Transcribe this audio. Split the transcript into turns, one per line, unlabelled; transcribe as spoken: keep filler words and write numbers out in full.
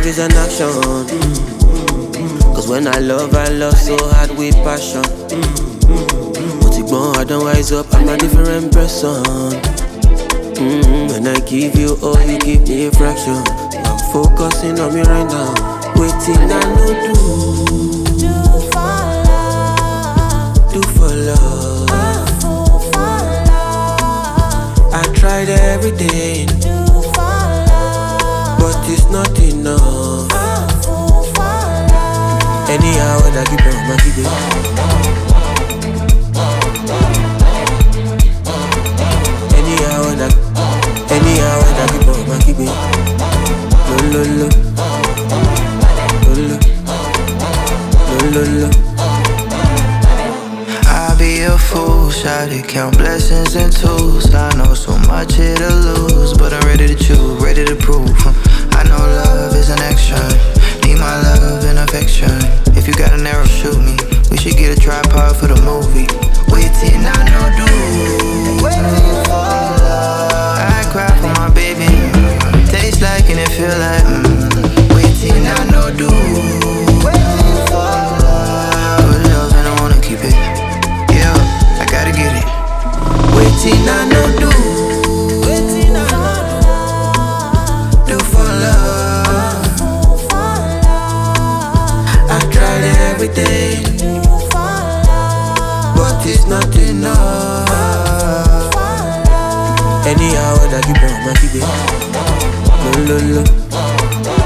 love is an action. Cause when I love, I love so hard with passion. But it won't, I don't rise up, I'm a different person. Mm-hmm. When I give you all, you give me a fraction. I'm focusing on me right now. Waiting, I know do.
Do for love.
Do for love.
A fool for love.
I tried every day.
Do for love.
But it's not enough.
A fool for love.
Anyhow, when I keep on, I keep it. Anyhow, when I, anyhow, when I keep on, I keep it. Lo, lo, lo. Lo, lo. Lo, lo, lo.
I be a fool, shawty, count blessings in twos. I know so much here to lose, but I'm ready to choose, ready to prove. I know love is an action, need my love and affection. If you got an arrow, shoot me. We should get a tripod for the movie. Waiting, I know do. Waiting for love. I cry for my baby. Tastes like and it feel like mm. Waiting, I know do. Waiting for love. Good love and I wanna keep it. Yeah, I gotta get it.
Waiting, I know do.
Waiting, I know
Do for love.
do. Fool for love.
I tried every day,
Do for love.
but it's not enough.
For love.
Anyhow, when I keep on, I keep it. Lo, lo, lo.